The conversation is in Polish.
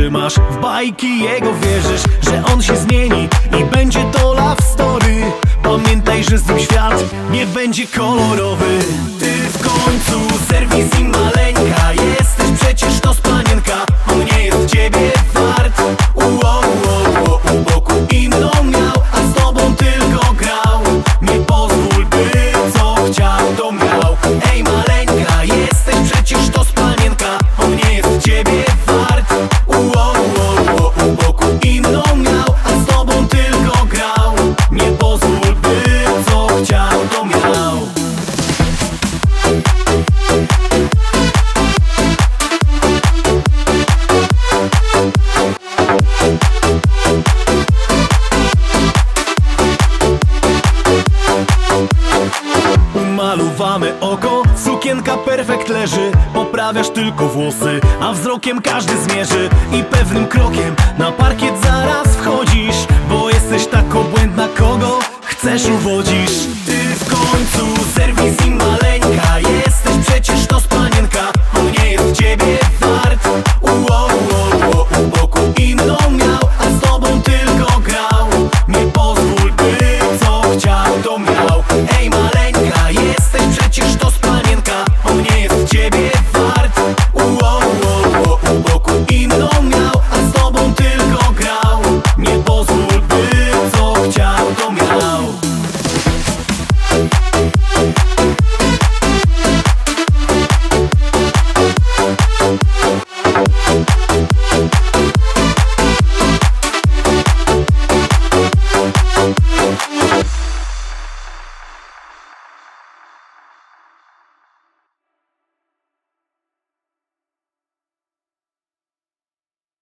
trzymasz, w bajki jego wierzysz, że on się zmieni i będzie to love story. Pamiętaj, że z nim świat nie będzie kolorowy. Ty w końcu serwis i maleńka, jesteś przecież to spanienka. On nie jest ciebie wart, u boku inną miał, a z tobą tylko grał. Nie pozwól, by co chciał to miał. Ej maleńka, jesteś przecież to spanienka. On nie jest ciebie wart, u boku inną miał, a z tobą tylko grał. Nie pozwól, by co chciał to miał. Umalowane oko, sukienka perfekt leży. Poprawiasz tylko włosy, a wzrokiem każdy zmierzy. I pewnym krokiem na parkiet zaraz wchodzisz, bo jesteś tak obłędna, kogo chcesz uwodzisz. Ty w końcu serwis i maleńka.